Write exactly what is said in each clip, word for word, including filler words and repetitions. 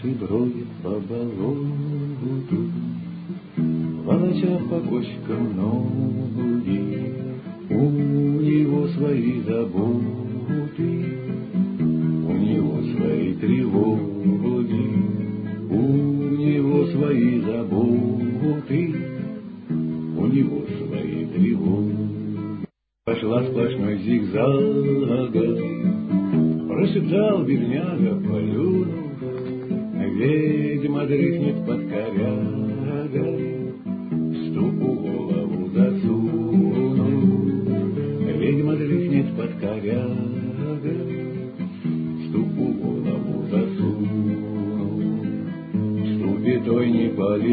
и бродит по болоту, волоча по кочкам ноги. У него свои заботы, у него свои тревоги, у него свои заботы, у него свои тревоги. Пошла сплошной зигзагом, прошептал бедняга, плюнув, ведьма дрыхнет под корягой, в ступу голову засунув. Ведьма дрыхнет под корягой, в ступу голову засунув. В ступе той не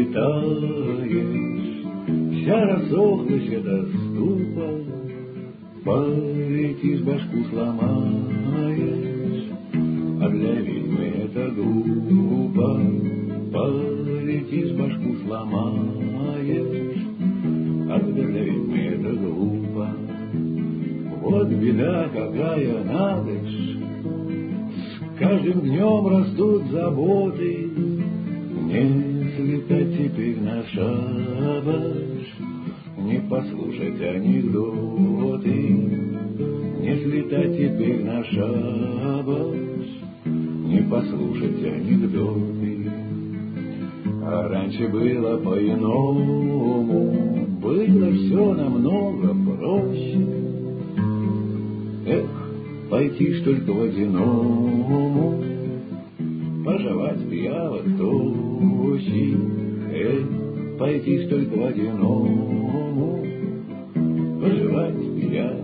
полетаешь, вся рассохлась эта ступа, полетишь, башку сломаешь, а для ведьмы это глупо. Полетишь, башку сломаешь, а для ведьмы это глупо. Вот беда какая, надо ж, с каждым днем растут заботы. Не слетать теперь на шабаш, не послушать анекдоты, не слетать теперь на шабаш, не послушать анекдоты. А раньше было по-иному, было все намного проще. Эх, пойти ж только в одиному, пожевать пиявок тощий. Эх, пойти ж только в одиному, пожевать пиявок.